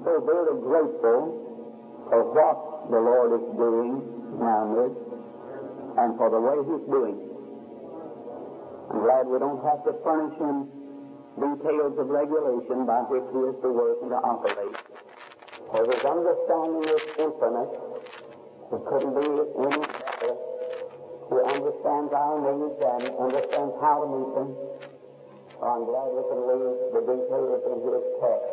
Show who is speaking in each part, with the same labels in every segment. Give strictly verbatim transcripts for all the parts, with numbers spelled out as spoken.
Speaker 1: so very grateful for what the Lord is doing around us and for the way He's doing. I'm glad we don't have to furnish Him details of regulation by which He is to work and to operate. For His understanding is infinite. It couldn't be any better. He understands our needs and understands how to meet them. So I'm glad we can leave the details in His text.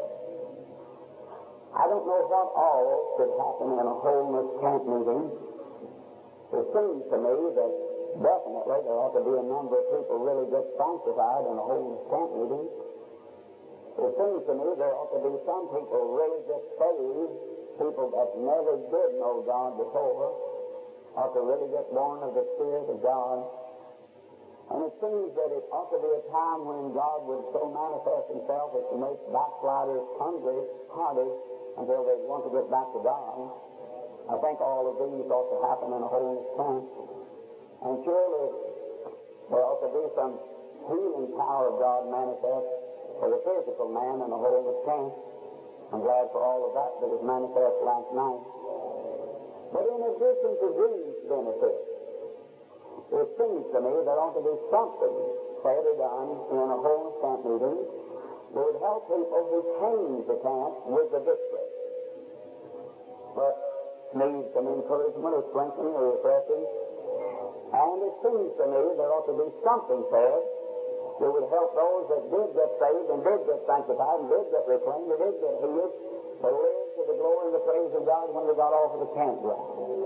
Speaker 1: I don't know what all should happen in a homeless camp meeting. It seems to me that definitely there ought to be a number of people really get sanctified in a homeless camp meeting. It seems to me there ought to be some people really get saved, people that never did know God before, ought to really get born of the Spirit of God. And it seems that it ought to be a time when God would so manifest Himself as to make backsliders hungry, hearty, until they want to get back to God. I think all of these ought to happen in a holiness camp. And surely there ought to be some healing power of God manifest for the physical man in a holiness camp. I'm glad for all of that that was manifest last night. But in addition to these benefits, it seems to me there ought to be something said or done in a holiness camp meeting that would help people who came to camp with the victory, but need some encouragement or strengthening or refreshing. And it seems to me there ought to be something said that would help those that did get saved and did get sanctified and did get reclaimed and did get healed to live to the glory and the praise of God when they got off of the campground.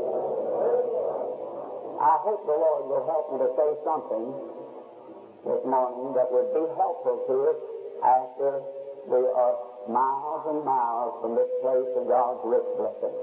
Speaker 1: I hope the Lord will help me to say something this morning that would be helpful to us after we are miles and miles from this place of God's rich blessing.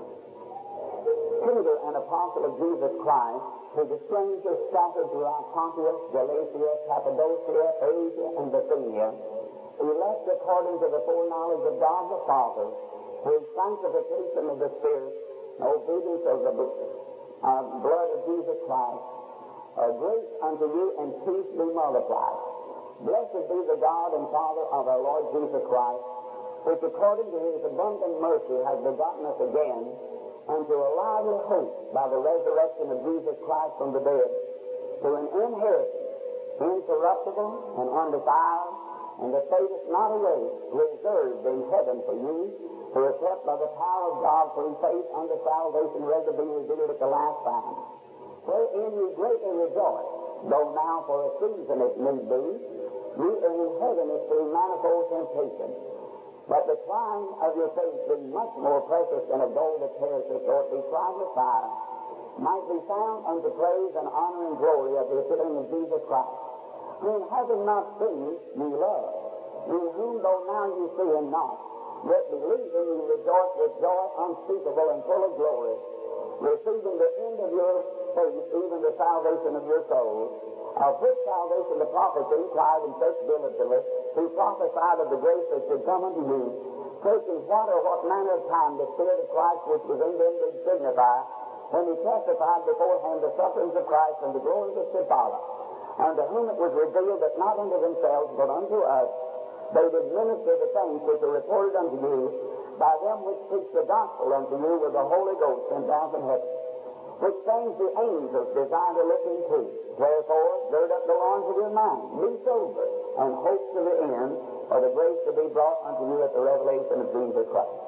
Speaker 1: Peter, an apostle of Jesus Christ, to the strangers scattered throughout Pontus, Galatia, Cappadocia, Asia, and Bithynia, elect according to the foreknowledge of God the Father, through sanctification of the Spirit, and obedience of the uh, blood of Jesus Christ, uh, grace unto you and peace be multiplied. Blessed be the God and Father of our Lord Jesus Christ, which according to His abundant mercy has begotten us again unto a lively hope by the resurrection of Jesus Christ from the dead, to an inheritance incorruptible and undefiled, and that fadeth not away, reserved in heaven for you, who are kept by the power of God through faith unto salvation, ready to be revealed at the last time. Wherein you greatly rejoice, though now for a season it need be, you are in heaviness through manifold temptation. But the trying of your faith, being much more precious than of gold that perisheth, though it be tried with fire, might be found unto praise and honor and glory of the appearing of Jesus Christ, whom having not seen, ye love, in whom though now ye see him not, yet believing ye rejoice with joy unspeakable and full of glory, receiving the end of your faith, even the salvation of your souls, of which salvation the prophets inquired and searched diligently, who prophesied of the grace that should come unto you, searching what or what manner of time the Spirit of Christ which was in them did signify, when He testified beforehand the sufferings of Christ and the glories that should follow, unto whom it was revealed that not unto themselves but unto us they did minister the things which are reported unto you by them which preach the gospel unto you with the Holy Ghost sent down from heaven, which things the angels desire to look into. Wherefore, gird up the loins of your mind, be sober, and hope to the end for the grace to be brought unto you at the revelation of Jesus Christ.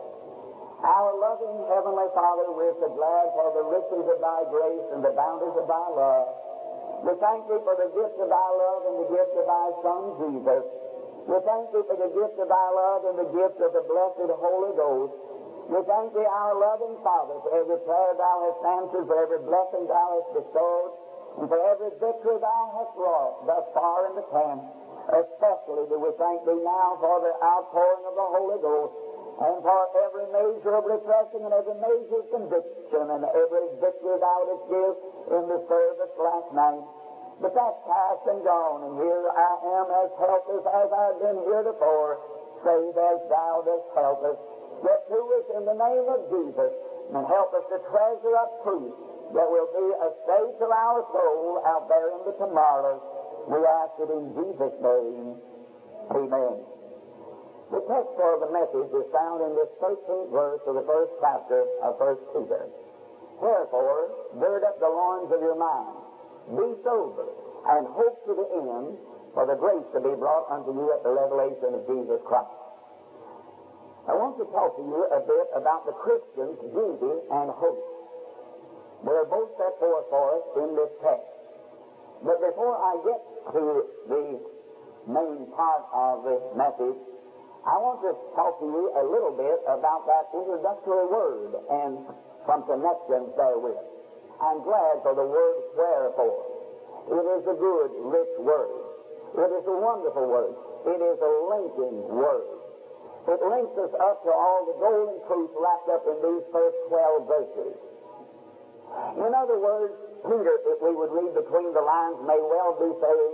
Speaker 1: Our loving Heavenly Father, we're so glad for the riches of Thy grace and the bounties of Thy love. We thank Thee for the gift of Thy love and the gift of Thy Son, Jesus. We thank Thee for the gift of Thy love and the gift of the blessed Holy Ghost. We thank Thee, our loving Father, for every prayer Thou hast answered, for every blessing Thou hast bestowed, and for every victory Thou hast wrought thus far in the camp. Especially do we thank Thee now for the outpouring of the Holy Ghost, and for every measure of refreshing and every measure of conviction and every victory Thou didst give in the service last night. But that's past and gone, and here I am as helpless as I've been heretofore, save as Thou dost help us. Get to us in the name of Jesus, and help us to treasure up truth that will be a stay to our soul out there in the tomorrow. We ask it in Jesus' name. Amen. The text for the message is found in this thirteenth verse of the first chapter of First Peter. Therefore, gird up the loins of your mind, be sober, and hope to the end for the grace to be brought unto you at the revelation of Jesus Christ. I want to talk to you a bit about the Christian's duty and hope. They're both set forth for us in this text. But before I get to the main part of this message, I want to talk to you a little bit about that introductory word and some connections therewith. I'm glad for the word wherefore. It is a good, rich word. It is a wonderful word. It is a linking word. It links us up to all the golden truth wrapped up in these first twelve verses. In other words, Peter, if we would read between the lines, may well be saying,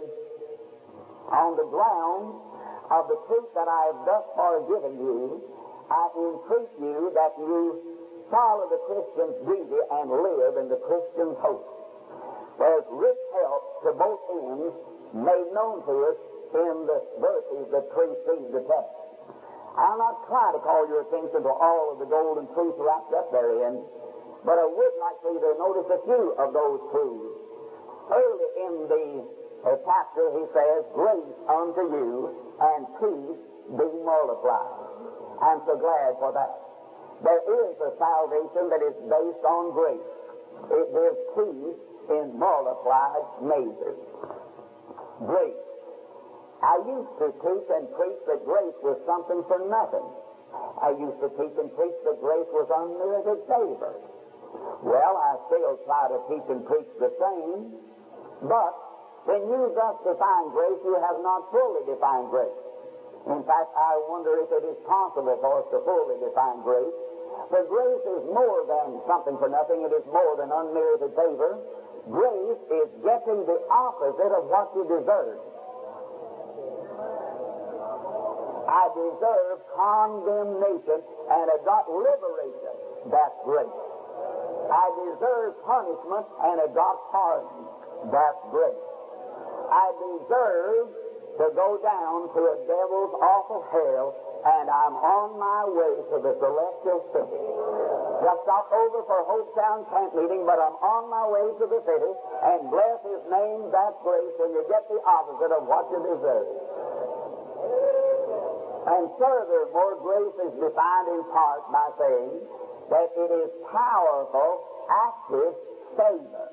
Speaker 1: on the ground of the truth that I have thus far given you, I entreat you that you follow the Christian's duty and live in the Christian's hope. There's rich help to both ends made known to us in the verses that precede the text. I'll not try to call your attention to all of the golden truths wrapped up therein, but I would like for you to notice a few of those truths. Early in the uh, chapter, he says, grace unto you and peace be multiplied. I'm so glad for that. There is a salvation that is based on grace. It gives peace in multiplied measures. Grace. I used to teach and preach that grace was something for nothing. I used to teach and preach that grace was unmerited favor. Well, I still try to teach and preach the same, but when you thus define grace, you have not fully defined grace. In fact, I wonder if it is possible for us to fully define grace. For grace is more than something for nothing. It is more than unmerited favor. Grace is getting the opposite of what you deserve. I deserve condemnation, and I got liberation. That's grace. I deserve punishment, and I got pardon. That's grace. I deserve to go down to a devil's awful hell, and I'm on my way to the celestial city. Just stopped over for Hopetown camp meeting, but I'm on my way to the city, and bless his name, that's grace, and you get the opposite of what you deserve. And furthermore, grace is defined in part by saying that it is powerful, active favor.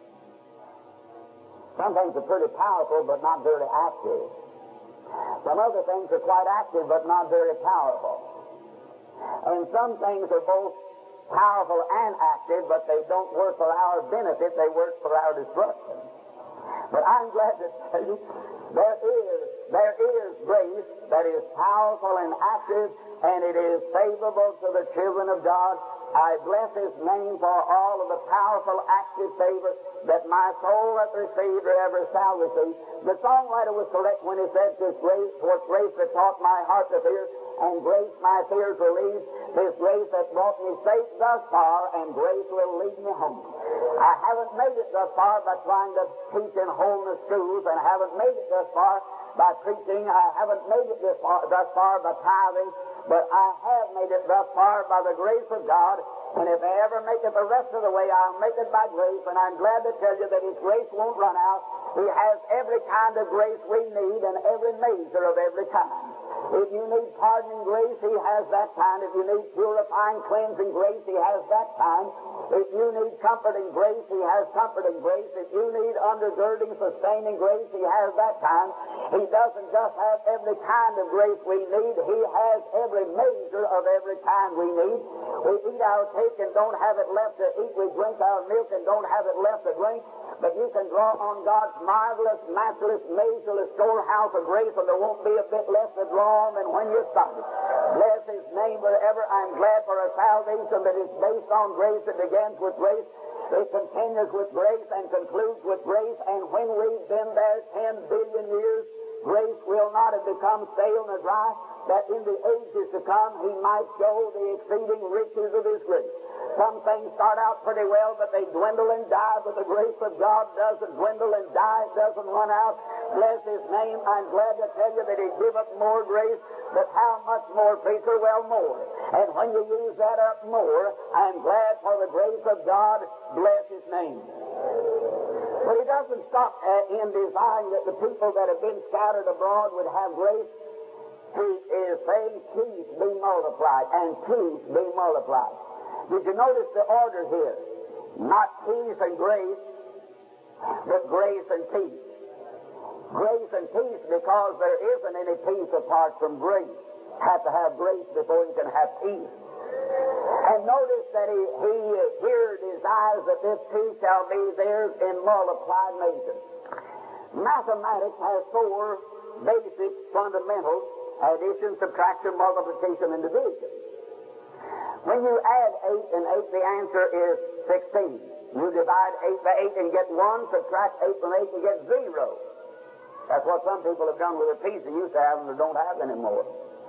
Speaker 1: Some things are pretty powerful, but not very active. Some other things are quite active, but not very powerful. And some things are both powerful and active, but they don't work for our benefit, they work for our destruction. But I'm glad to tell you, there is, there is grace that is powerful and active, and it is favorable to the children of God. I bless His name for all of the powerful, active favor that my soul hath received or ever shall receive. The songwriter was correct when he said, "'Tis grace, for grace that taught my heart to fear, and grace my fears relieved. 'Tis grace that brought me safe thus far, and grace will lead me home.'" I haven't made it thus far by trying to teach in wholeness schools, and I haven't made it thus far by preaching. I haven't made it this far, thus far by tithing, but I have made it thus far by the grace of God. And if I ever make it the rest of the way, I'll make it by grace. And I'm glad to tell you that His grace won't run out. He has every kind of grace we need and every measure of every kind. If you need pardoning grace, He has that kind. If you need purifying, cleansing grace, He has that kind. If you need comforting grace, He has comforting grace. If you need undergirding, sustaining grace, He has that kind. He doesn't just have every kind of grace we need. He has every measure of every kind we need. We eat our cake and don't have it left to eat. We drink our milk and don't have it left to drink. But you can draw on God's marvelous, matchless, measureless storehouse of grace, and there won't be a bit left to draw on than when you started. Bless His name forever. I'm glad for a salvation that is based on grace. It begins with grace, it continues with grace, and concludes with grace. And when we've been there ten billion years, grace will not have become stale nor dry, that in the ages to come He might show the exceeding riches of His grace. Some things start out pretty well, but they dwindle and die. But the grace of God doesn't dwindle and die. It doesn't run out. Bless His name. I'm glad to tell you that He give up more grace. But how much more, preacher? Well, more. And when you use that up more, I'm glad for the grace of God. Bless His name. But He doesn't stop uh, in desiring that the people that have been scattered abroad would have grace. He is saying, peace be multiplied, and peace be multiplied. Did you notice the order here? Not peace and grace, but grace and peace. Grace and peace, because there isn't any peace apart from grace. Have to have grace before you can have peace. And notice that he, he here desires that this peace shall be theirs in multiplied measure. Mathematics has four basic fundamentals: addition, subtraction, multiplication, and division. When you add eight and eight, the answer is sixteen. You divide eight by eight and get one, subtract eight from eight and get zero. That's what some people have done with a piece they used to have and they don't have anymore.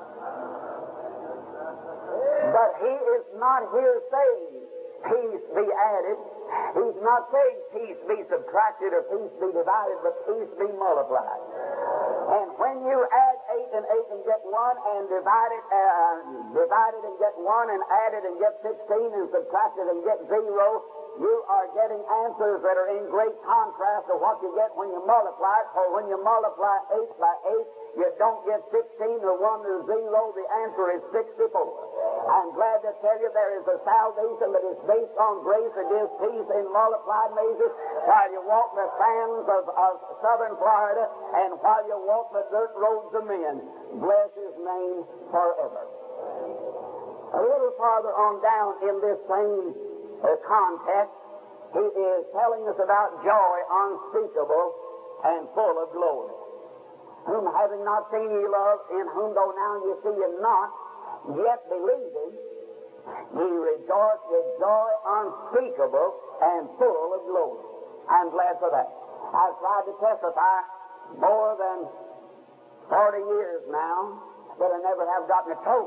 Speaker 1: But he is not here saying peace be added. He's not saying peace be subtracted or peace be divided, but peace be multiplied. And when you add eight and eight and get one, and divide it, uh, divide it and get one, and add it and get sixteen, and subtract it and get zero, you are getting answers that are in great contrast to what you get when you multiply it. For when you multiply eight by eight, you don't get sixteen or one or zero. The answer is sixty-four. I'm glad to tell you there is a salvation that is based on grace that gives peace in multiplied measures while you walk the sands of, of southern Florida and while you walk the dirt roads of men. Bless His name forever. A little farther on down in this same uh, context, he is telling us about joy unspeakable and full of glory. Whom having not seen ye love, in whom though now ye see him not, yet believing, ye rejoice with joy unspeakable and full of glory. I'm glad for that. I've tried to testify more than forty years now, but I never have gotten it told.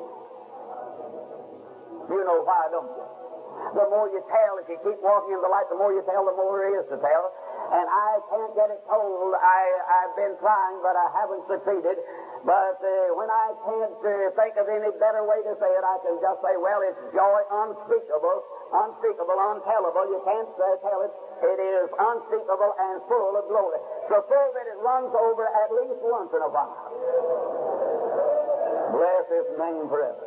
Speaker 1: You know why, don't you? The more you tell, if you keep walking in the light, the more you tell, the more there is to tell. And I can't get it told. I, I've been trying, but I haven't succeeded. But uh, when I can't uh, think of any better way to say it, I can just say, well, it's joy unspeakable, unspeakable, untellable. You can't uh, tell it. It is unspeakable and full of glory. So full that it runs over at least once in a while. Bless His name forever.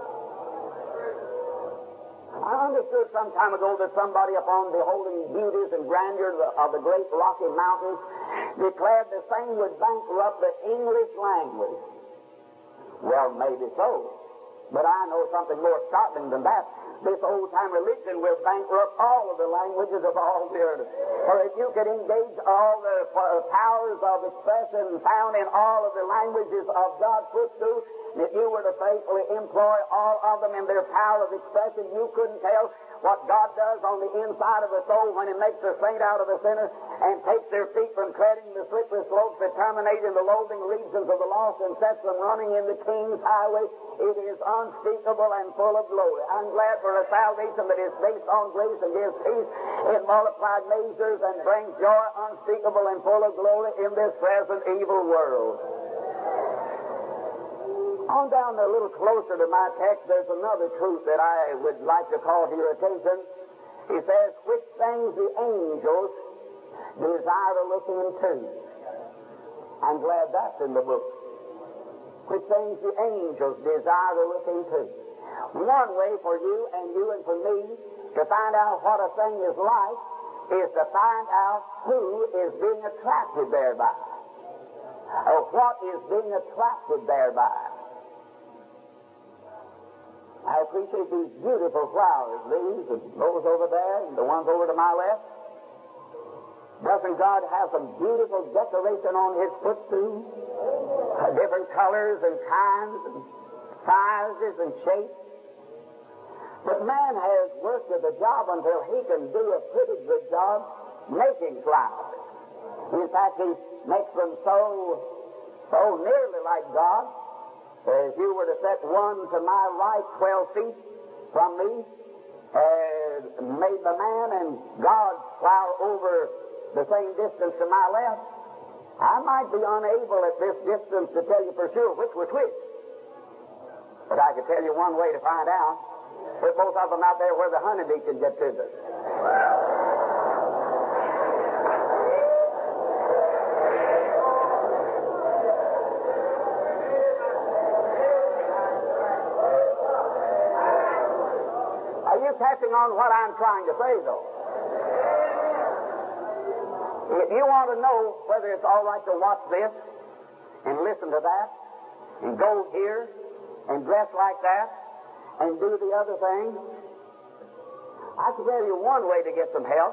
Speaker 1: I understood some time ago that somebody, upon beholding beauties and grandeur of the great Rocky Mountains, declared the same would bankrupt the English language. Well, maybe so. But I know something more startling than that. This old-time religion will bankrupt all of the languages of all the earth. For if you could engage all the powers of expression found in all of the languages of God's footstool, and if you were to faithfully employ all of them in their power of expression, you couldn't tell what God does on the inside of a soul when He makes a saint out of a sinner and takes their feet from treading the slippery slopes that terminate in the loathing regions of the lost and sets them running in the King's highway. It is unspeakable and full of glory. I'm glad for a salvation that is based on grace and gives peace in multiplied measures and brings joy unspeakable and full of glory in this present evil world. On down a little closer to my text, there's another truth that I would like to call to your attention. He says, which things the angels desire to look into. I'm glad that's in the book. Which things the angels desire to look into. One way for you and you and for me to find out what a thing is like is to find out who is being attracted thereby. Or what is being attracted thereby. I appreciate these beautiful flowers, these and those over there and the ones over to my left. Doesn't God have some beautiful decoration on His footstool? Uh, different colors and kinds and sizes and shapes. But man has worked at the job until he can do a pretty good job making flowers. In fact, he makes them so, so nearly like God. If you were to set one to my right twelve feet from me, uh, made the man and God fly over the same distance to my left, I might be unable at this distance to tell you for sure which was which. But I could tell you one way to find out. Put both of them out there where the honeybee can get to them. Are you catching on what I'm trying to say, though? If you want to know whether it's all right to watch this and listen to that and go here and dress like that and do the other thing, I can tell you one way to get some help.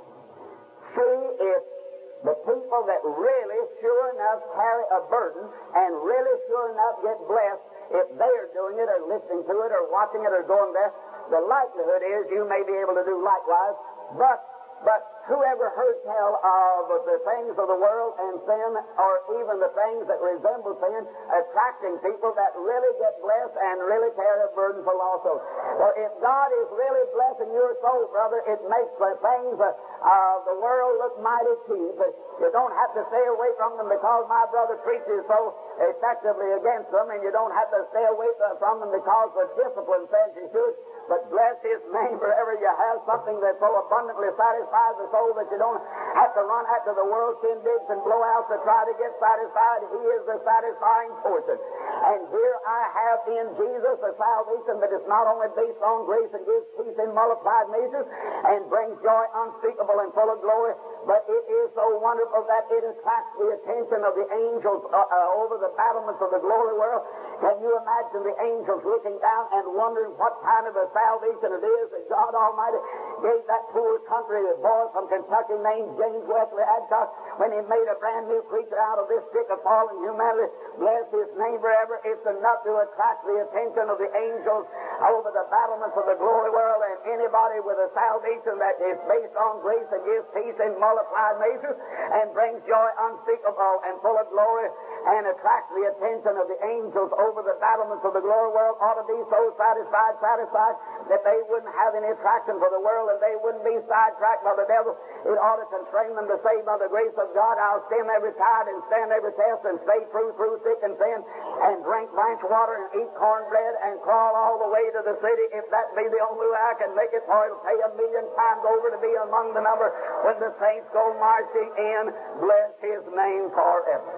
Speaker 1: See if the people that really sure enough carry a burden and really sure enough get blessed, if they are doing it or listening to it or watching it or going there, the likelihood is you may be able to do likewise. But But whoever heard tell of the things of the world and sin, or even the things that resemble sin, attracting people that really get blessed and really carry a burden for lost souls? Well, if God is really blessing your soul, brother, it makes the things of uh, the world look mighty cheap. You don't have to stay away from them because my brother preaches so effectively against them, and you don't have to stay away from them because the discipline says you should. But bless His name wherever you have something that so abundantly satisfies the soul that you don't have to run after the world shindigs and blowouts to try to get satisfied. He is the satisfying portion. And here I have in Jesus a salvation that is not only based on grace and gives peace in multiplied measures and brings joy unspeakable and full of glory, but it is so wonderful that it attracts the attention of the angels uh, uh, over the battlements of the glory world. Can you imagine the angels looking down and wondering what kind of a salvation it is that God Almighty gave that poor country boy from Kentucky named James Wesley Adcock when He made a brand new creature out of this stick of fallen humanity? Bless His name forever. It's enough to attract the attention of the angels over the battlements of the glory world, and anybody with a salvation that is based on grace and gives peace in multiplied measures and brings joy unspeakable and full of glory and attracts the attention of the angels over the battlements of the glory world ought to be so satisfied, satisfied that they wouldn't have any attraction for the world and they wouldn't be sidetracked by the devil. It ought to constrain them to say, by the grace of God, I'll stem every tide and stand every test and stay true through thick and thin and drink branch water and eat cornbread and crawl all the way to the city if that be the only way I can make it, for it'll pay a million times over to be among the number when the saints go marching in. Bless His name forever.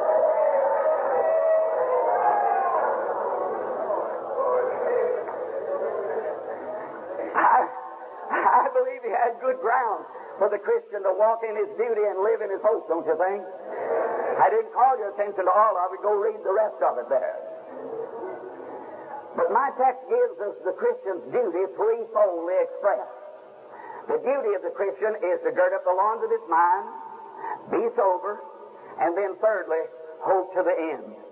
Speaker 1: I, I believe He had good ground for the Christian to walk in his duty and live in his hope, don't you think? I didn't call your attention to all of it. Go read the rest of it there. But my text gives us the Christian's duty threefoldly expressed. The duty of the Christian is to gird up the loins of his mind, be sober, and then thirdly, hope to the end.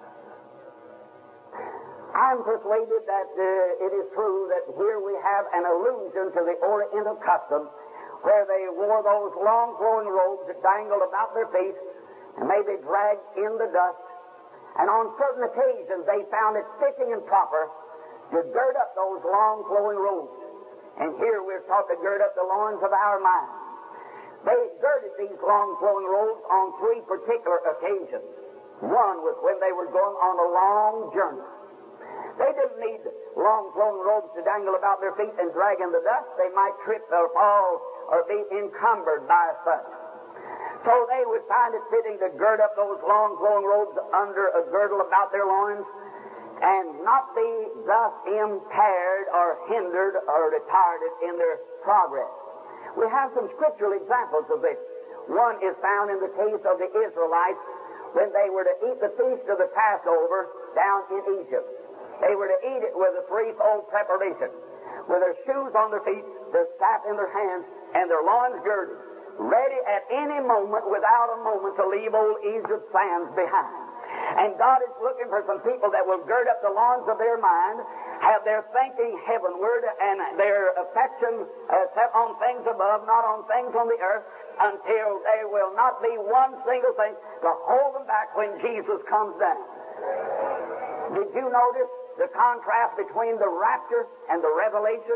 Speaker 1: I'm persuaded that uh, it is true that here we have an allusion to the Oriental custom where they wore those long flowing robes that dangled about their feet and may be dragged in the dust. And on certain occasions they found it fitting and proper to gird up those long flowing robes. And here we're taught to gird up the loins of our mind. They girded these long flowing robes on three particular occasions. One was when they were going on a long journey. They didn't need long flowing robes to dangle about their feet and drag in the dust. They might trip or fall or be encumbered by such. So they would find it fitting to gird up those long flowing robes under a girdle about their loins and not be thus impaired or hindered or retarded in their progress. We have some scriptural examples of this. One is found in the case of the Israelites when they were to eat the feast of the Passover down in Egypt. They were to eat it with a threefold preparation, with their shoes on their feet, their staff in their hands, and their loins girded, ready at any moment, without a moment, to leave old Egypt's sands behind. And God is looking for some people that will gird up the loins of their mind, have their thinking heavenward, and their affection uh, set on things above, not on things on the earth, until there will not be one single thing to hold them back when Jesus comes down. Did you notice the contrast between the rapture and the revelation?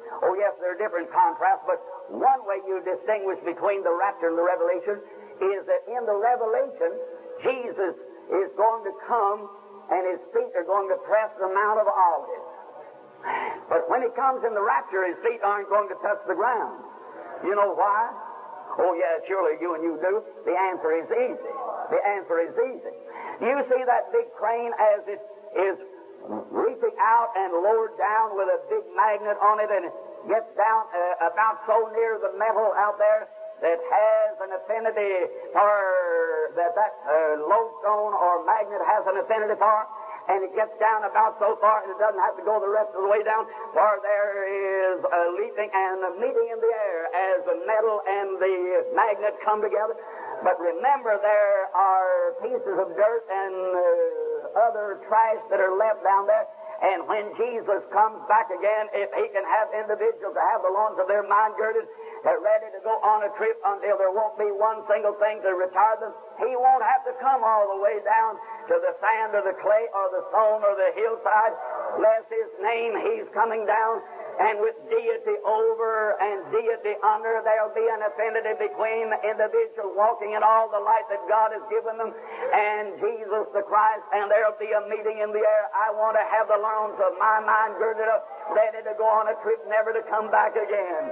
Speaker 1: Oh, yes, there are different contrasts, but one way you distinguish between the rapture and the revelation is that in the revelation, Jesus is going to come and his feet are going to press the Mount of Olives. But when he comes in the rapture, his feet aren't going to touch the ground. You know why? Oh, yeah, surely you and you do. The answer is easy. The answer is easy. You see that big crane as it is reaching out and lowered down with a big magnet on it, and it gets down uh, about so near the metal out there that has an affinity for, that that uh, lodestone or magnet has an affinity for, and it gets down about so far, and it doesn't have to go the rest of the way down, for there is a leaping and a meeting in the air as the metal and the magnet come together. But remember, there are pieces of dirt and uh, other trash that are left down there. And when Jesus comes back again, if he can have individuals to have the loins of their mind girded, they're ready to go on a trip until there won't be one single thing to retard them, he won't have to come all the way down to the sand or the clay or the stone or the hillside. Bless his name, he's coming down. And with deity over and deity under, there'll be an affinity between the individual walking in all the light that God has given them and Jesus the Christ, and there'll be a meeting in the air. I want to have the loins of my mind girded up, ready to go on a trip, never to come back again.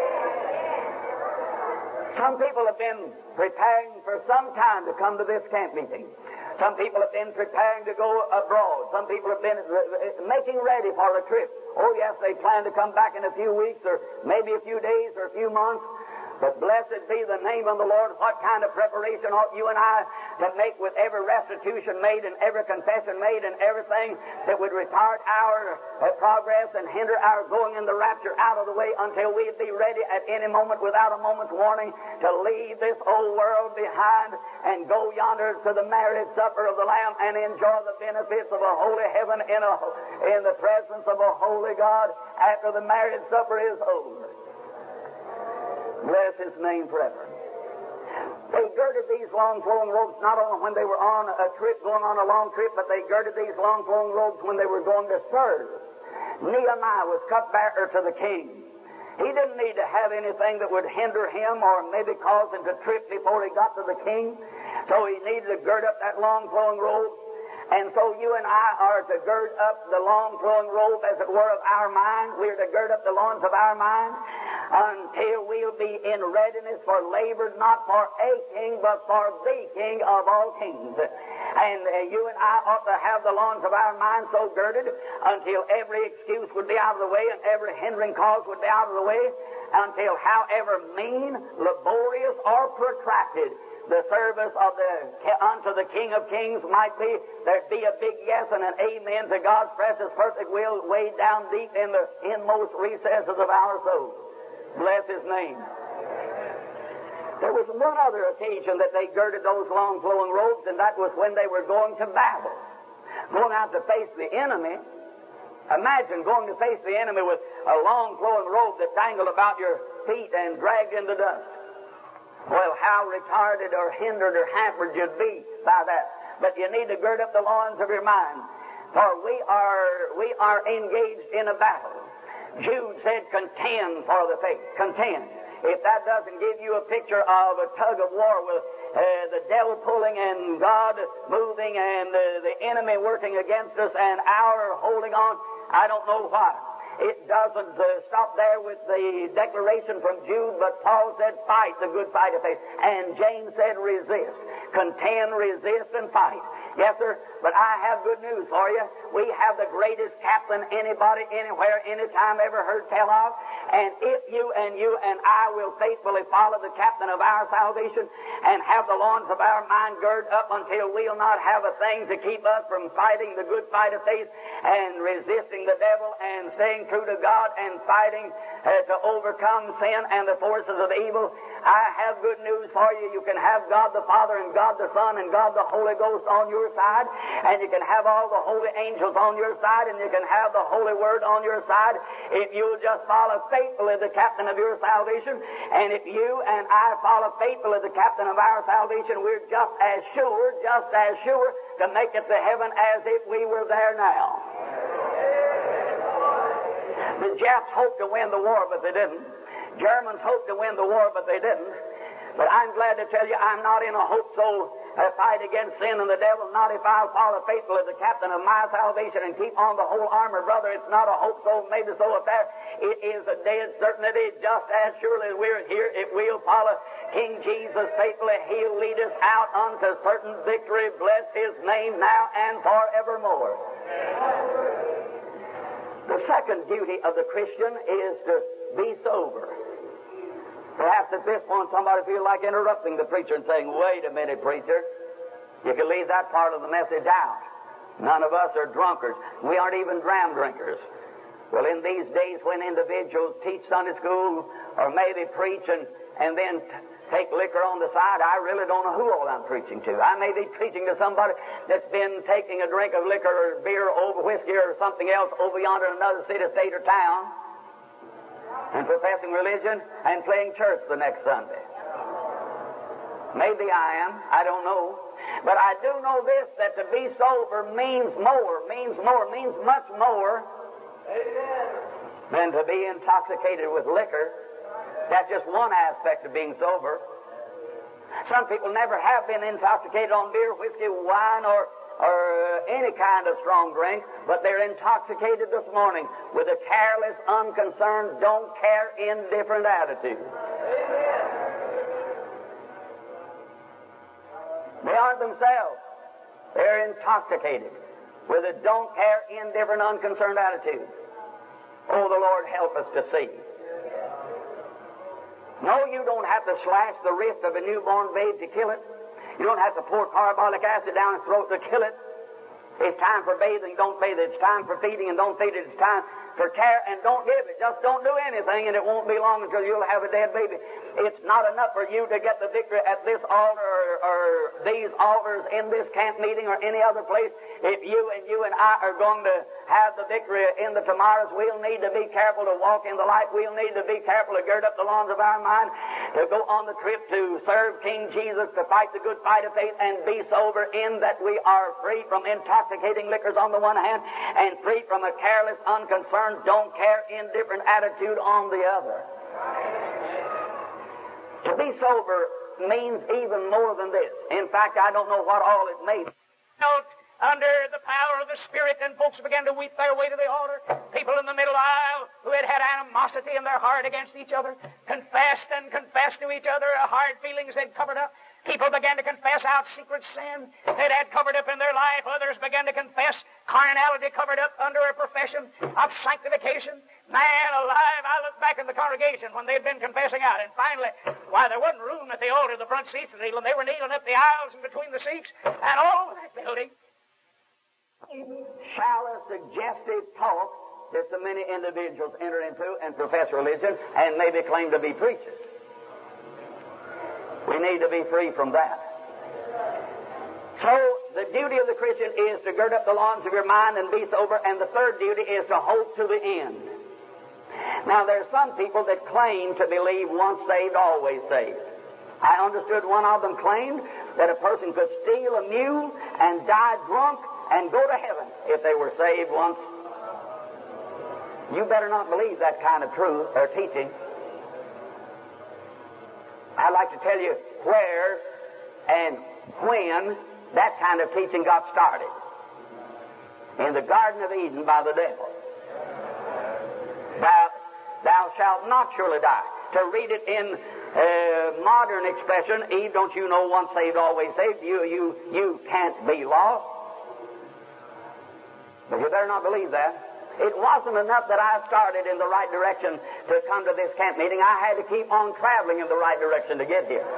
Speaker 1: Some people have been preparing for some time to come to this camp meeting. Some people have been preparing to go abroad. Some people have been making ready for a trip. Oh, yes, they plan to come back in a few weeks or maybe a few days or a few months. But blessed be the name of the Lord. What kind of preparation ought you and I to make with every restitution made and every confession made and everything that would retard our uh, progress and hinder our going in the rapture out of the way until we'd be ready at any moment without a moment's warning to leave this old world behind and go yonder to the marriage supper of the Lamb and enjoy the benefits of a holy heaven in, a, in the presence of a holy God after the marriage supper is over. Bless his name forever. They girded these long flowing robes not only when they were on a trip, going on a long trip, but they girded these long flowing robes when they were going to serve. Nehemiah was cupbearer to the king. He didn't need to have anything that would hinder him or maybe cause him to trip before he got to the king. So he needed to gird up that long flowing robe. And so you and I are to gird up the long flowing robe, as it were, of our mind. We're to gird up the loins of our mind until we'll be in readiness for labor, not for a king, but for the King of all kings. And uh, you and I ought to have the loins of our mind so girded until every excuse would be out of the way and every hindering cause would be out of the way, until however mean, laborious, or protracted the service of the unto the King of Kings might be, there'd be a big yes and an amen to God's precious perfect will way down deep in the inmost recesses of our soul. Bless his name. There was one other occasion that they girded those long flowing robes, and that was when they were going to battle, going out to face the enemy. Imagine going to face the enemy with a long flowing robe that dangled about your feet and dragged in the dust. Well, how retarded or hindered or hampered you'd be by that. But you need to gird up the loins of your mind, for we are we are engaged in a battle. Jude said, contend for the faith. Contend. If that doesn't give you a picture of a tug of war with uh, the devil pulling and God moving and uh, the enemy working against us and our holding on, I don't know why. It doesn't uh, stop there with the declaration from Jude, but Paul said, fight the good fight of faith. And James said, resist. Contend, resist, and fight. Yes, sir, but I have good news for you. We have the greatest captain anybody, anywhere, anytime ever heard tell of. And if you and you and I will faithfully follow the captain of our salvation and have the loins of our mind girded up until we'll not have a thing to keep us from fighting the good fight of faith and resisting the devil and staying true to God and fighting uh, to overcome sin and the forces of evil, I have good news for you. You can have God the Father and God the Son and God the Holy Ghost on your side, and you can have all the holy angels on your side, and you can have the Holy Word on your side if you'll just follow faithfully the captain of your salvation. And if you and I follow faithfully the captain of our salvation, we're just as sure, just as sure to make it to heaven as if we were there now. The Japs hoped to win the war, but they didn't. Germans hoped to win the war, but they didn't. But I'm glad to tell you I'm not in a hope so uh, fight against sin and the devil, not if I'll follow faithfully the captain of my salvation and keep on the whole armor, brother. It's not a hope so, maybe so affair. It is a dead certainty. Just as surely as we're here, if we'll follow King Jesus faithfully, He'll lead us out unto certain victory. Bless His name now and forevermore. The second duty of the Christian is to be sober. Perhaps at this point somebody feels like interrupting the preacher and saying, wait a minute, preacher. You can leave that part of the message out. None of us are drunkards. We aren't even dram drinkers. Well, in these days when individuals teach Sunday school or maybe preach and, and then t- take liquor on the side, I really don't know who all I'm preaching to. I may be preaching to somebody that's been taking a drink of liquor or beer over whiskey or something else over yonder in another city, state, or town, and professing religion and playing church the next Sunday. Maybe I am. I don't know. But I do know this, that to be sober means more, means more, means much more than to be intoxicated with liquor. That's just one aspect of being sober. Some people never have been intoxicated on beer, whiskey, wine, or or any kind of strong drink, but they're intoxicated this morning with a careless, unconcerned, don't care, indifferent attitude. Amen. They aren't themselves. They're intoxicated with a don't care, indifferent, unconcerned attitude. Oh, the Lord help us to see. No, you don't have to slash the wrist of a newborn babe to kill it. You don't have to pour carbolic acid down his throat to kill it. It's time for bathing, don't bathe it. It's time for feeding, and don't feed it. It's time for care, and don't give it. Just don't do anything, and it won't be long until you'll have a dead baby. It's not enough for you to get the victory at this altar or, or these altars in this camp meeting or any other place. If you and you and I are going to have the victory in the tomorrows, we'll need to be careful to walk in the light. We'll need to be careful to gird up the loins of our mind, to go on the trip to serve King Jesus, to fight the good fight of faith, and be sober in that we are free from intoxicating liquors on the one hand and free from a careless, unconcerned, don't care, indifferent attitude on the other. To be sober means even more than this. In fact, I don't know what all it means.
Speaker 2: Under the power of the Spirit, and folks began to weep their way to the altar. People in the middle aisle who had had animosity in their heart against each other confessed and confessed to each other hard feelings they'd covered up. People began to confess out secret sin they'd had covered up in their life. Others began to confess carnality covered up under a profession of sanctification. Man alive, I looked back in the congregation when they'd been confessing out, and finally, why, there wasn't room at the altar, the front seats were kneeling. They were kneeling up the aisles and between the seats, and all over that building.
Speaker 1: Shallow, suggestive talk that so many individuals enter into and profess religion and maybe claim to be preachers. We need to be free from that. So, the duty of the Christian is to gird up the loins of your mind and be sober, and the third duty is to hope to the end. Now, there are some people that claim to believe once saved, always saved. I understood one of them claimed that a person could steal a mule and die drunk and go to heaven if they were saved once. You better not believe that kind of truth or teaching. I'd like to tell you where and when that kind of teaching got started. In the Garden of Eden by the devil. Thou, thou shalt not surely die. To read it in uh, modern expression, Eve, don't you know once saved, always saved? You, you, you can't be lost. But you better not believe that. It wasn't enough that I started in the right direction to come to this camp meeting. I had to keep on traveling in the right direction to get here.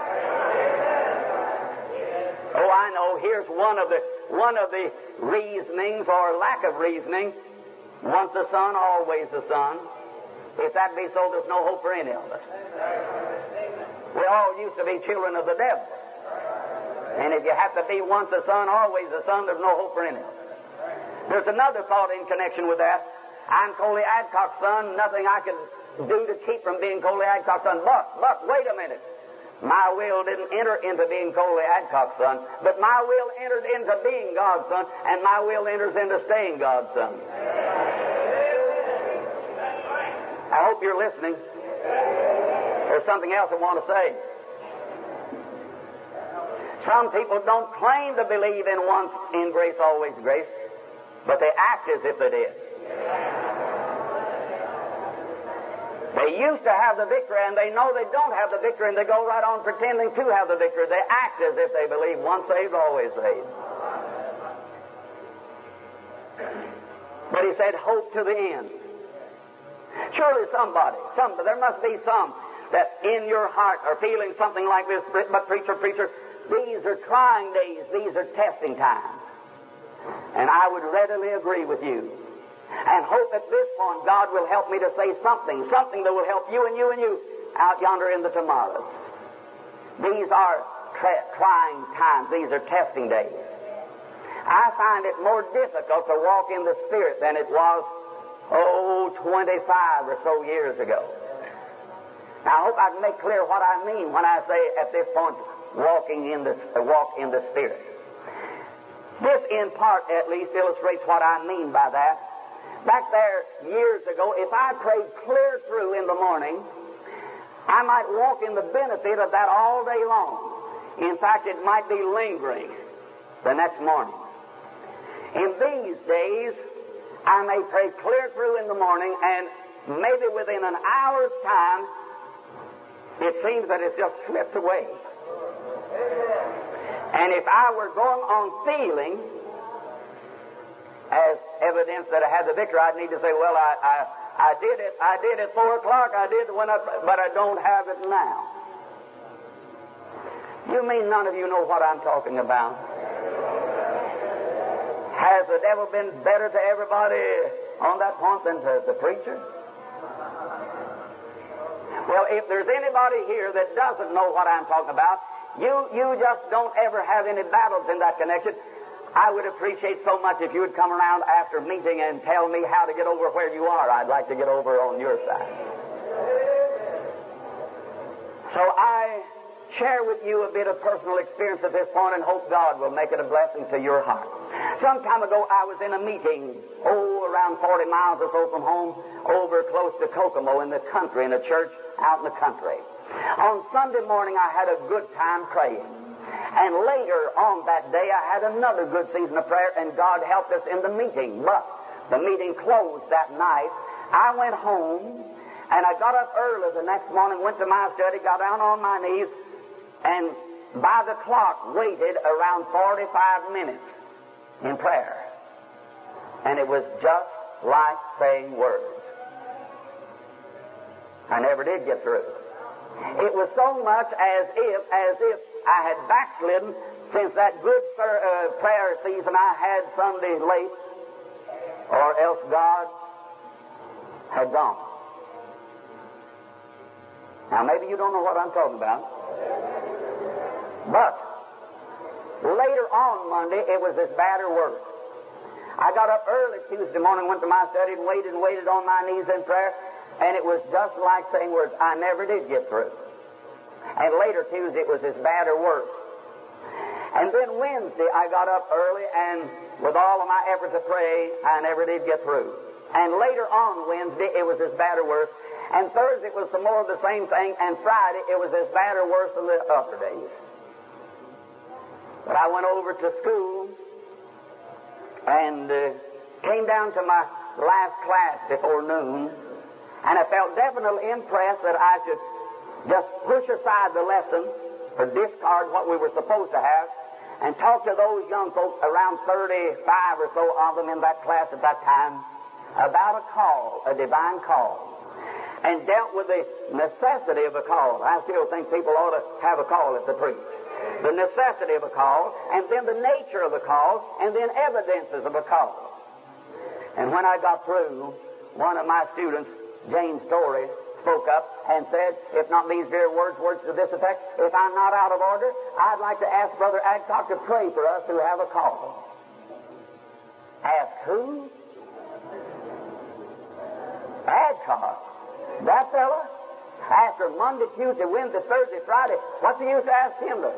Speaker 1: Oh, I know. Here's one of the one of the reasonings or lack of reasoning. Once the Son, always the Son. If that be so, there's no hope for any of us. We all used to be children of the devil. And if you have to be once the Son, always the Son, there's no hope for any of us. There's another thought in connection with that. I'm Coley Adcock's son. Nothing I can do to keep from being Coley Adcock's son. But, but, wait a minute. My will didn't enter into being Coley Adcock's son, but my will entered into being God's son, and my will enters into staying God's son. hope you're listening. There's something else I want to say. Some people don't claim to believe in once in grace, always grace, but they act as if they did. They used to have the victory, and they know they don't have the victory, and they go right on pretending to have the victory. They act as if they believe once saved, always saved. But he said, hope to the end. Surely somebody, some, there must be some that in your heart are feeling something like this, but preacher, preacher, these are trying days, these are testing times. And I would readily agree with you. And hope at this point God will help me to say something, something that will help you and you and you out yonder in the tomorrows. These are tra- trying times, these are testing days. I find it more difficult to walk in the Spirit than it was, oh, twenty-five or so years ago. Now, I hope I can make clear what I mean when I say at this point, walking in the, uh, walk in the Spirit. This, in part, at least, illustrates what I mean by that. Back there years ago, if I prayed clear through in the morning, I might walk in the benefit of that all day long. In fact, it might be lingering the next morning. In these days, I may pray clear through in the morning, and maybe within an hour's time, it seems that it's just slipped away. And if I were going on feeling as evidence that I had the victory, I'd need to say, well, I, I, I did it. I did it at four o'clock. I did it when I, but I don't have it now. You mean none of you know what I'm talking about? Has the devil been better to everybody on that point than to the preacher? Well, if there's anybody here that doesn't know what I'm talking about, you, you just don't ever have any battles in that connection. I would appreciate so much if you would come around after meeting and tell me how to get over where you are. I'd like to get over on your side. So I share with you a bit of personal experience at this point and hope God will make it a blessing to your heart. Some time ago I was in a meeting, oh, around forty miles or so from home, over close to Kokomo in the country, in a church out in the country. On Sunday morning I had a good time praying. And later on that day I had another good season of prayer, and God helped us in the meeting. But the meeting closed that night. I went home, and I got up early the next morning, went to my study, got down on my knees, and by the clock waited around forty-five minutes in prayer. And it was just like saying words. I never did get through. It was so much as if, as if I had backslidden since that good uh, prayer season I had Sunday late, or else God had gone. Now maybe you don't know what I'm talking about, but later on Monday it was as bad or worse. I got up early Tuesday morning, went to my study and waited and waited on my knees in prayer, and it was just like saying words. I never did get through. And later Tuesday it was as bad or worse. And then Wednesday I got up early, and with all of my efforts to pray, I never did get through. And later on Wednesday it was as bad or worse. And Thursday it was some more of the same thing, and Friday it was as bad or worse than the other days. But I went over to school and uh, came down to my last class before noon, and I felt definitely impressed that I should just push aside the lesson or discard what we were supposed to have and talk to those young folks, around thirty-five or so of them in that class at that time, about a call, a divine call, and dealt with the necessity of a call. I still think people ought to have a call if they preach. The necessity of a call, and then the nature of a call, and then evidences of a call. And when I got through, one of my students, James Story, spoke up and said, if not these very words, words to this effect, if I'm not out of order, I'd like to ask Brother Adcock to pray for us who have a call. Ask who? Adcock. That fella? After Monday, Tuesday, Wednesday, Thursday, Friday, what's the use to ask him to?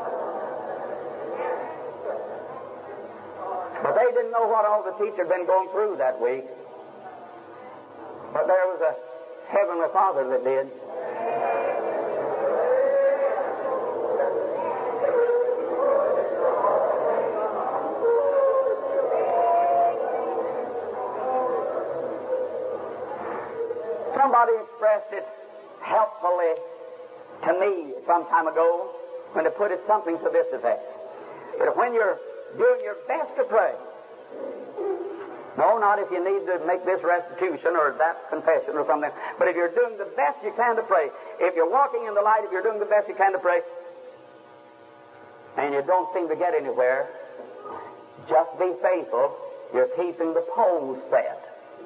Speaker 1: But they didn't know what all the teacher had been going through that week. But there was a Heavenly Father that did. Somebody expressed it helpfully to me some time ago when they put it something to this effect. That when you're doing your best to pray, no, not if you need to make this restitution or that confession or something, but if you're doing the best you can to pray, if you're walking in the light, if you're doing the best you can to pray, and you don't seem to get anywhere, just be faithful. You're keeping the poles set.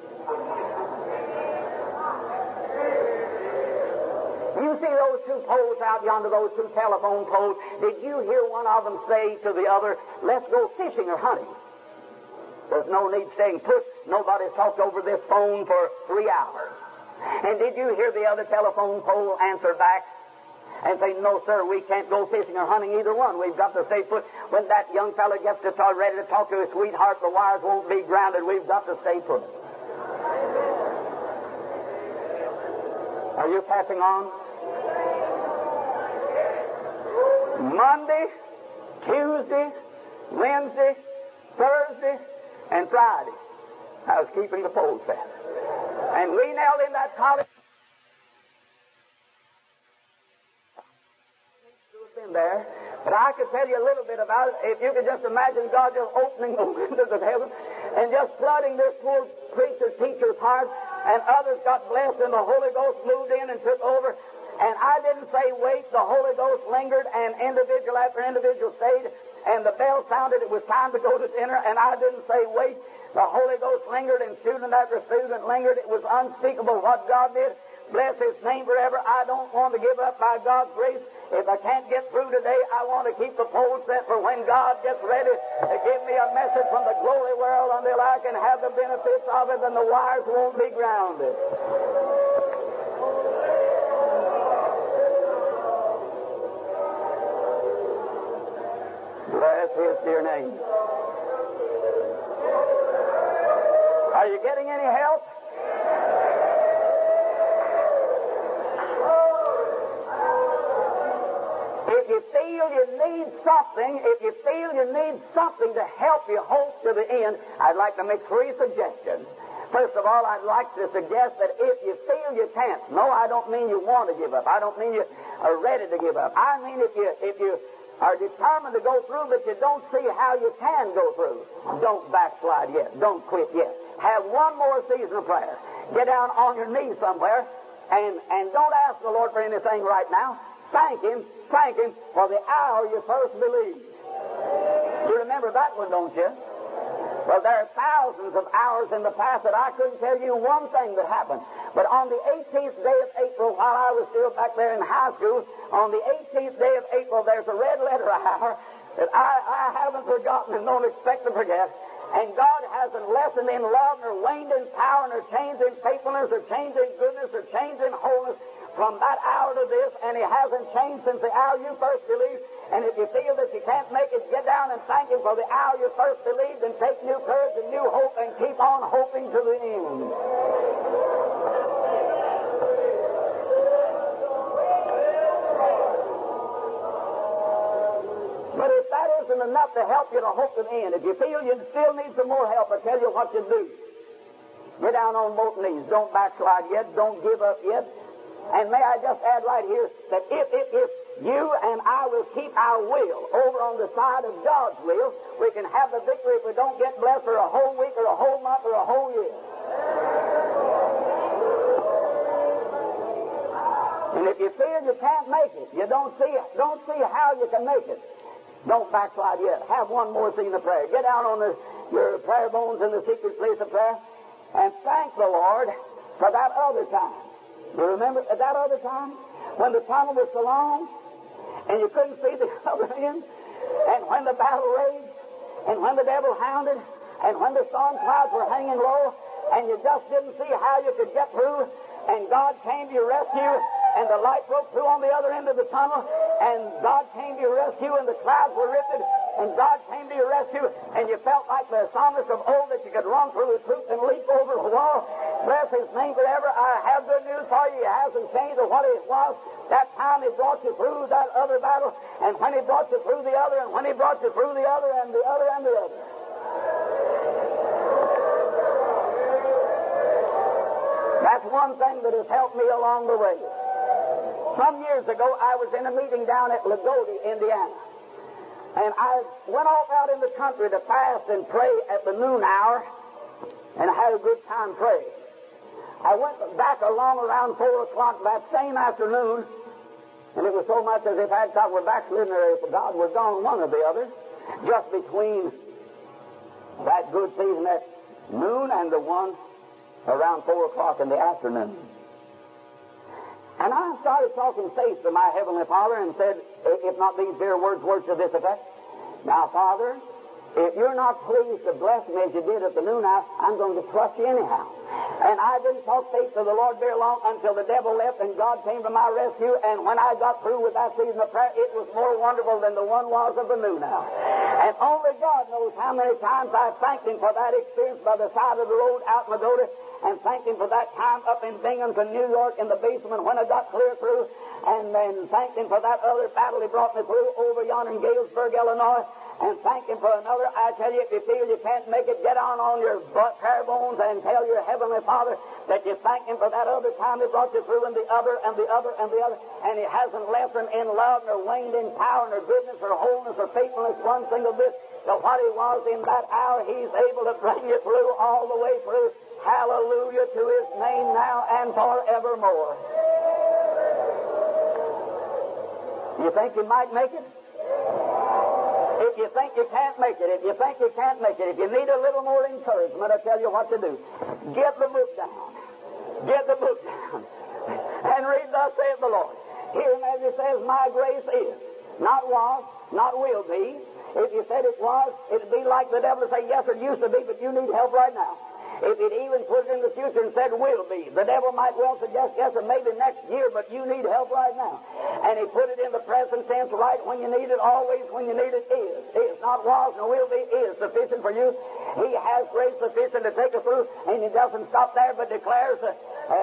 Speaker 1: You see those two poles out yonder, those two telephone poles? Did you hear one of them say to the other, let's go fishing or hunting? There's no need staying put. Nobody's talked over this phone for three hours. And did you hear the other telephone pole answer back and say, no, sir, we can't go fishing or hunting either one. We've got to stay put. When that young fellow gets to start ready to talk to his sweetheart, the wires won't be grounded. We've got to stay put. Are you passing on? Monday, Tuesday, Wednesday, Thursday, and Friday, I was keeping the poles set. And we knelt in that college. Been there, but I could tell you a little bit about it. If you could just imagine God just opening the windows of heaven and just flooding this poor preacher teacher's heart, and others got blessed, and the Holy Ghost moved in and took over. And I didn't say wait. The Holy Ghost lingered, and individual after individual stayed, and the bell sounded. It was time to go to dinner, and I didn't say wait. The Holy Ghost lingered, and student after student lingered. It was unspeakable what God did. Bless His name forever. I don't want to give up by God's grace. If I can't get through today, I want to keep the pole set for when God gets ready to give me a message from the glory world until I can have the benefits of it, and the wires won't be grounded. Bless His dear name. Are you getting any help? If you feel you need something, if you feel you need something to help you hope to the end, I'd like to make three suggestions. First of all, I'd like to suggest that if you feel you can't, no, I don't mean you want to give up. I don't mean you are ready to give up. I mean if you if you are determined to go through, but you don't see how you can go through, don't backslide yet. Don't quit yet. Have one more season of prayer. Get down on your knees somewhere, and, and don't ask the Lord for anything right now. Thank Him, thank Him for the hour you first believed. You remember that one, don't you? Well, there are thousands of hours in the past that I couldn't tell you one thing that happened. But on the eighteenth day of April, while I was still back there in high school, on the eighteenth day of April, there's a red letter hour that I, I haven't forgotten and don't expect to forget. And God hasn't lessened in love, nor waned in power, nor changed in faithfulness, or changed in goodness, or changed in wholeness from that hour to this, and He hasn't changed since the hour you first believed. And if you feel that you can't make it, get down and thank Him for the hour you first believed, and take new courage and new hope, and keep on hoping to the end. But if that isn't enough to help you to hope to the end, if you feel you still need some more help, I tell you what you do. Get down on both knees. Don't backslide yet. Don't give up yet. And may I just add right here that if, if, if you and I will keep our will over on the side of God's will, we can have the victory if we don't get blessed for a whole week or a whole month or a whole year. And if you feel you can't make it, you don't see don't see how you can make it, don't backslide yet. Have one more scene of prayer. Get out on the, your prayer bones in the secret place of prayer and thank the Lord for that other time. You remember at that other time when the tunnel was so long and you couldn't see the other end, and when the battle raged, and when the devil hounded, and when the storm clouds were hanging low, and you just didn't see how you could get through, and God came to your rescue, and the light broke through on the other end of the tunnel, and God came to your rescue, and the clouds were lifted, and God came to your rescue, and you felt like the psalmist of old that you could run through the troops and leap over the wall. Bless His name forever. I have good news for you. He hasn't changed to what He was that time He brought you through that other battle, and when He brought you through the other, and when He brought you through the other, and the other, and the other. That's one thing that has helped me along the way. Some years ago, I was in a meeting down at Lagodi, Indiana. And I went off out in the country to fast and pray at the noon hour, and I had a good time praying. I went back along around four o'clock that same afternoon, and it was so much as if I thought we're backslidden or if God was gone, one or the other, just between that good season at noon and the one around four o'clock in the afternoon. And I started talking faith to my Heavenly Father and said, if not these dear words, words to this effect, now, Father, if you're not pleased to bless me as you did at the noon hour, I'm going to trust you anyhow. And I didn't talk faith to the Lord very long until the devil left and God came to my rescue. And when I got through with that season of prayer, it was more wonderful than the one was of the noon hour. And only God knows how many times I thanked Him for that experience by the side of the road out in Lagodi, and thanked Him for that time up in Binghamton, New York, in the basement when I got clear through, and then thanked Him for that other battle He brought me through over yonder in Galesburg, Illinois, and thanked Him for another. I tell you, if you feel you can't make it, get on on your butt, prayer bones and tell your Heavenly Father that you thank Him for that other time He brought you through, and the other, and the other, and the other, and He hasn't lessened in love, nor waned in power, nor goodness, or wholeness, or faithfulness one single bit to what He was in that hour. He's able to bring you through all the way through. Hallelujah to His name now and forevermore. You think you might make it? If you think you can't make it, if you think you can't make it, if you need a little more encouragement, I'll tell you what to do. Get the book down. Get the book down. And read, thus saith the Lord. Here as He says, my grace is. Not was, not will be. If you said it was, it'd be like the devil to say, yes, it used to be, but you need help right now. If it even put it in the future and said will be, the devil might well suggest yes, and maybe next year, but you need help right now. And he put it in the present tense, right when you need it, always when you need it, is. Is, not was, nor will be, is sufficient for you. He has grace sufficient to take us through, and He doesn't stop there, but declares uh,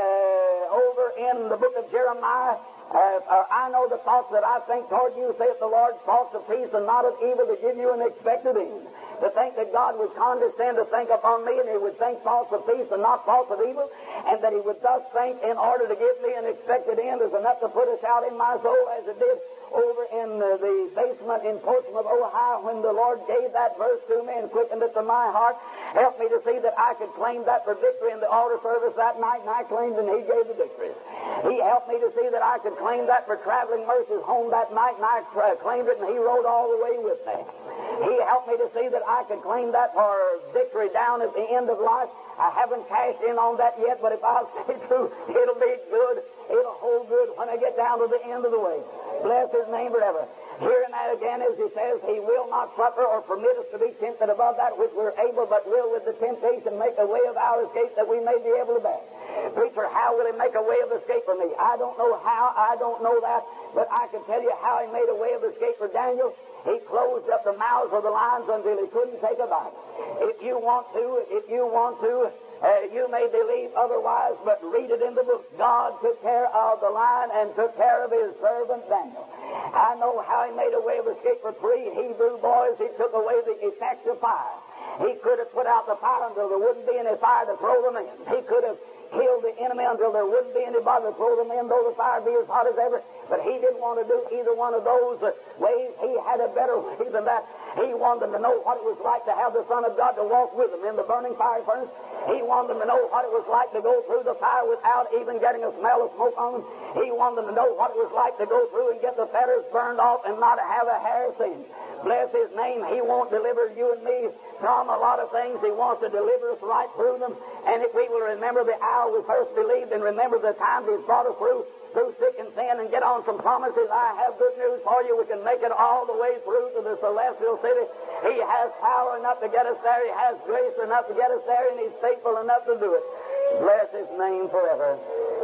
Speaker 1: uh, over in the book of Jeremiah, uh, uh, I know the thoughts that I think toward you, saith the Lord, thoughts of peace and not of evil, to give you an expected end. To think that God would condescend to think upon me, and He would think thoughts of peace and not thoughts of evil, and that He would thus think in order to give me an expected end is enough to put a shout in my soul, as it did over in uh, the basement in Portsmouth, Ohio, when the Lord gave that verse to me and quickened it to my heart. Helped me to see that I could claim that for victory in the altar service that night, and I claimed, and He gave the victory. He helped me to see that I could claim that for traveling mercies home that night, and I tra- claimed it, and He rode all the way with me. He helped me to see that I could claim that for victory down at the end of life. I haven't cashed in on that yet, but if I'll stay true, it'll be good. It'll hold good when I get down to the end of the way. Bless His name forever. Here and that again, as He says, He will not suffer or permit us to be tempted above that which we're able, but will with the temptation make a way of our escape that we may be able to bear. Preacher, how will He make a way of escape for me? I don't know how, I don't know that, but I can tell you how He made a way of escape for Daniel. He closed up the mouths of the lions until he couldn't take a bite. If you want to, if you want to, uh, you may believe otherwise, but read it in the book. God took care of the lion and took care of His servant Daniel. I know how He made a way of escape for three Hebrew boys. He took away the effects of fire. He could have put out the fire until there wouldn't be any fire to throw them in. He could have killed the enemy until there wouldn't be anybody to throw them in, though the fire be as hot as ever. But He didn't want to do either one of those ways. He had a better way than that. He wanted them to know what it was like to have the Son of God to walk with them in the burning fire furnace. He wanted them to know what it was like to go through the fire without even getting a smell of smoke on them. He wanted them to know what it was like to go through and get the fetters burned off and not have a hair singed. Bless His name. He won't deliver you and me from a lot of things. He wants to deliver us right through them. And if we will remember the hour we first believed and remember the times He's brought us through, through sick and sin, and get on some promises, I have good news for you. We can make it all the way through to the celestial city. He has power enough to get us there. He has grace enough to get us there, and He's faithful enough to do it. Bless His name forever.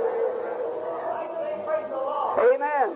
Speaker 1: Amen.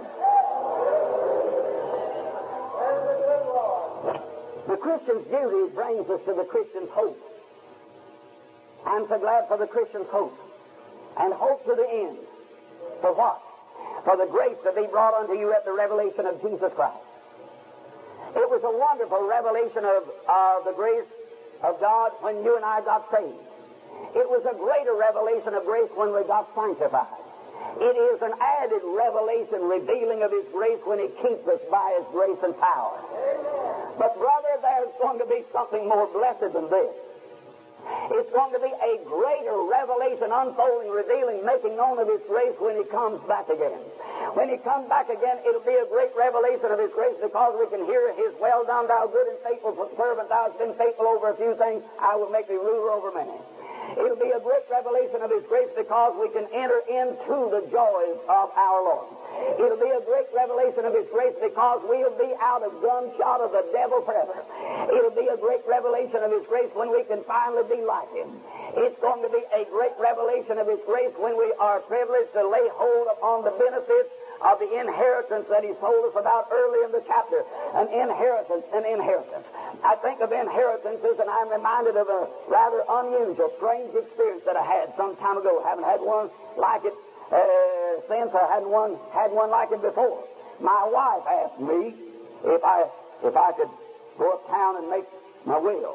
Speaker 1: The Christian's duty brings us to the Christian's hope. I'm so glad for the Christian's hope. and hope to the end. For what? For the grace to be brought unto you at the revelation of Jesus Christ. It was a wonderful revelation of, of the grace of God when you and I got saved. It was a greater revelation of grace when we got sanctified. It is an added revelation, revealing of His grace when He keeps us by His grace and power. But brother, there's going to be something more blessed than this. It's going to be a greater revelation, unfolding, revealing, making known of His grace when He comes back again. When He comes back again, it'll be a great revelation of His grace because we can hear His, well done, thou good and faithful servant, thou hast been faithful over a few things, I will make thee ruler over many. It'll be a great revelation of His grace because we can enter into the joys of our Lord. It'll be a great revelation of His grace because we'll be out of gunshot of the devil forever. It'll be a great revelation of His grace when we can finally be like Him. It's going to be a great revelation of His grace when we are privileged to lay hold upon the benefits of the inheritance that He told us about early in the chapter. An inheritance, an inheritance. I think of inheritances, and I'm reminded of a rather unusual, strange experience that I had some time ago. I haven't had one like it uh, since. I hadn't one had one like it before. My wife asked me if I if I could go uptown and make my will.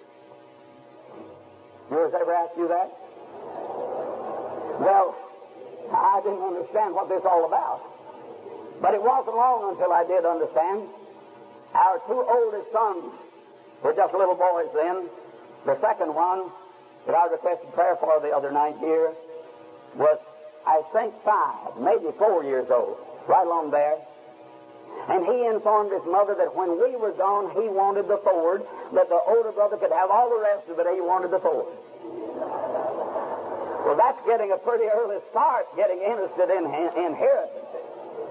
Speaker 1: Yours ever asked you that? Well, I didn't understand what this is all about. But it wasn't long until I did understand. Our two oldest sons were just little boys then. The second one that I requested prayer for the other night here was, I think, five, maybe four years old, right along there. And he informed his mother that when we were gone, he wanted the Ford, that the older brother could have all the rest of it, he wanted the Ford. Well, that's getting a pretty early start, getting interested in inheritances.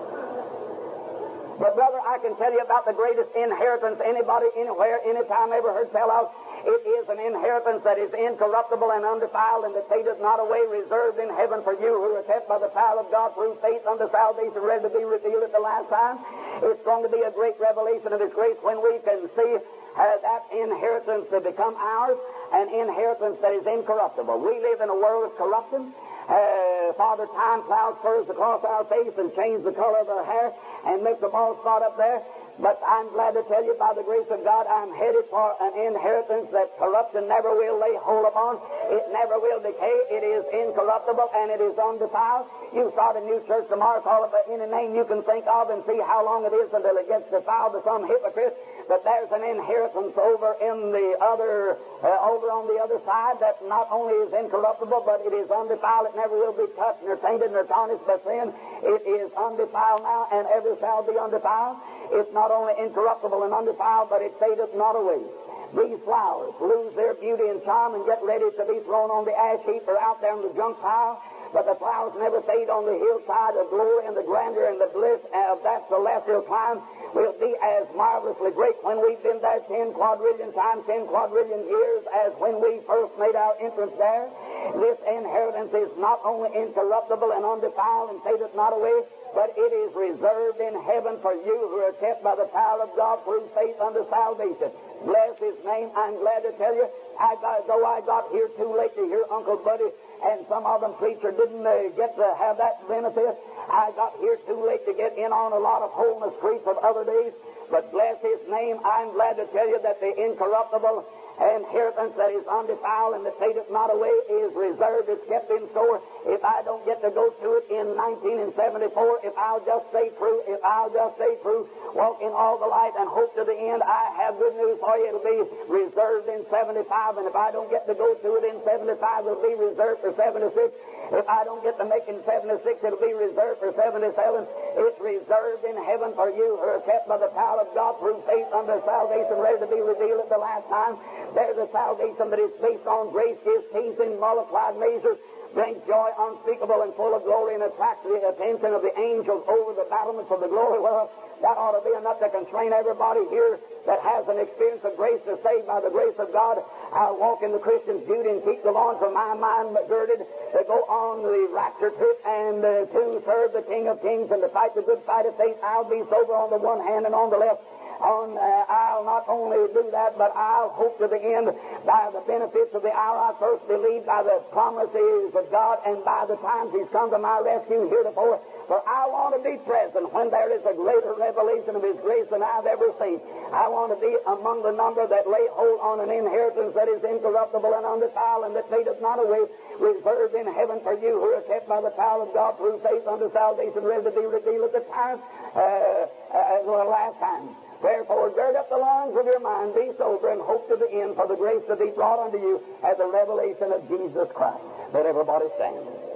Speaker 1: But, brother, I can tell you about the greatest inheritance anybody, anywhere, anytime ever heard tell of. It is an inheritance that is incorruptible and undefiled, and that fadeth not away, reserved in heaven for you who are kept by the power of God through faith unto salvation, ready to be revealed at the last time. It's going to be a great revelation of His grace when we can see uh, that inheritance to become ours, an inheritance that is incorruptible. We live in a world of corruption. Uh, Father Time plows furs across our face and changes the color of our hair and makes a bald spot up there. But I'm glad to tell you, by the grace of God, I'm headed for an inheritance that corruption never will lay hold upon. It never will decay. It is incorruptible and it is undefiled. You start a new church tomorrow, call it by any name you can think of, and see how long it is until it gets defiled to some hypocrite. But there's an inheritance over in the other, uh, over on the other side that not only is incorruptible, but it is undefiled. It never will be touched, nor tainted, nor tarnished by sin. It is undefiled now, and ever shall be undefiled. It's not only incorruptible and undefiled, but it fadeth not away. These flowers lose their beauty and charm and get ready to be thrown on the ash heap or out there in the junk pile. But the flowers never fade on the hillside. The glory and the grandeur and the bliss of that celestial climb will be as marvelously great when we've been there ten quadrillion times, ten quadrillion years, as when we first made our entrance there. This inheritance is not only incorruptible and undefiled and fadeth not away, but it is reserved in heaven for you who are kept by the power of God through faith unto salvation. Bless His name. I'm glad to tell you, I got, though I got here too late to hear Uncle Buddy, and some of them preacher didn't uh, get to have that benefit, I got here too late to get in on a lot of holiness streets of other days. But bless His name, I'm glad to tell you that the incorruptible inheritance that is undefiled and that fadeth not away is reserved, it's kept in store. If I don't get to go to it in nineteen seventy-four, if I'll just stay true, if I'll just stay true, walk in all the light and hope to the end, I have good news for you. It'll be reserved in seventy-five, and if I don't get to go to it in seventy-five, it'll be reserved for seventy-six. If I don't get to make it in seventy-six, it'll be reserved for seventy-seven. It's reserved in heaven for you who are kept by the power of God through faith unto salvation, ready to be revealed at the last time. There's a salvation that is based on grace, His peace in multiplied measures, brings joy unspeakable and full of glory, and attracts the attention of the angels over the battlements of the glory. Well, that ought to be enough to constrain everybody here that has an experience of grace to say, by the grace of God, I'll walk in the Christian's duty and keep the lawn for my mind girded to go on the rapture trip and uh, to serve the King of Kings and to fight the good fight of faith. I'll be sober on the one hand and on the left. On, uh, I'll not only do that, but I'll hope to the end by the benefits of the hour I first believed, by the promises of God, and by the times He's come to my rescue heretofore. For I want to be present when there is a greater revelation of His grace than I've ever seen. I want to be among the number that lay hold on an inheritance that is incorruptible and undefiled, and that fadeth not away, reserved in heaven for you who are kept by the power of God through faith unto salvation, ready to be revealed at the time, uh, uh, the last time. Wherefore, gird up the loins of your mind, be sober, and hope to the end for the grace to be brought unto you at the revelation of Jesus Christ. Let everybody stand.